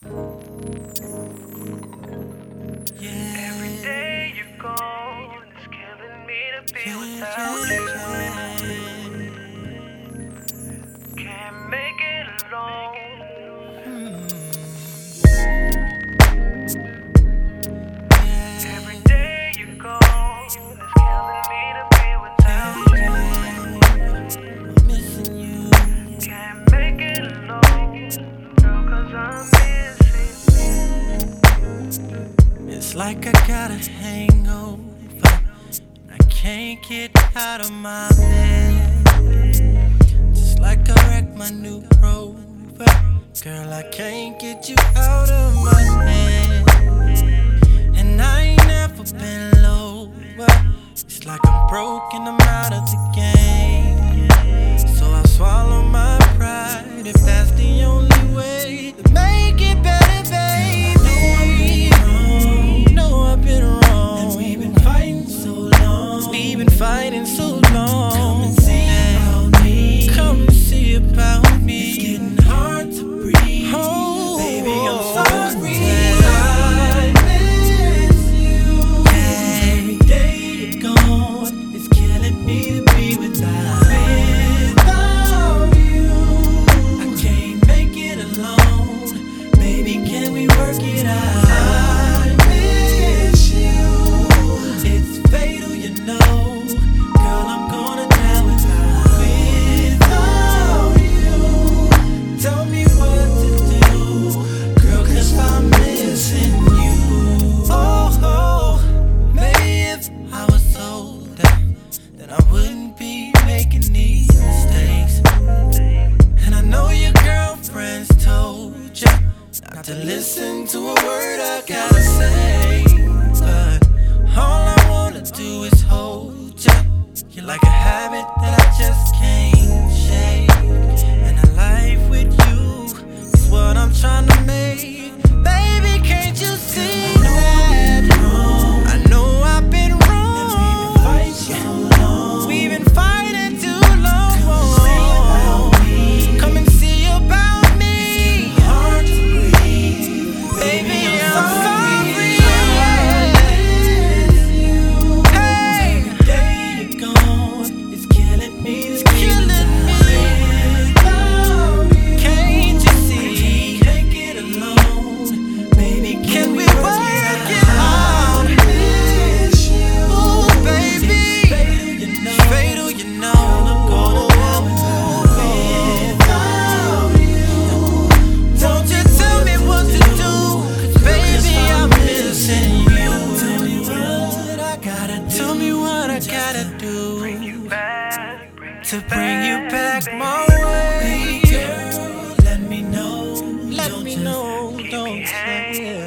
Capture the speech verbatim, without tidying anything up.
Yeah. Every day you're gone, it's killing me to be without you. Can't make it alone. Every day you're gone, it's killing me to be without you. Missing you. Can't make it alone, girl, 'cause I'm missing you. It's like I got a hangover. I can't get out of my bed. Just like I wrecked my new Rover. Girl, I can't get you out of my head. And I ain't never been lower. It's like I'm broke and I'm out of the game. So I swallow my pride if that's the only way to make it better, baby. We've been fighting so long. Come and see about me. Come and see about me. It's getting hard to breathe. Oh, baby, I'm sorry. I miss you. Yeah. Every day you're gone, it's killing me to be without, without you. I can't make it alone. Baby, can we work it out? I wouldn't be making these mistakes. And I know your girlfriends told you not to listen to a word I gotta say. But all I wanna do is hold you. You're like a habit that I just can't shake. And a life with you is what I'm trying to make. Baby, can't you see that? I know I've been wrong. We've been fighting too long. Come and see about me. Hard to breathe. Baby, I'm sorry. Hey, every day you're gone, it's killing me. It's killing me. Can't you see? Take it alone. Baby, can we work it out? Ooh, baby. Fatal, you know, I'm gonna die without you. Don't you tell me what to do, 'cause baby, I'm missing you. Tell me what I gotta do. Tell me what I gotta do Bring you back, bring you to bring you back my way. Girl, let me know. Let me know. Don't you?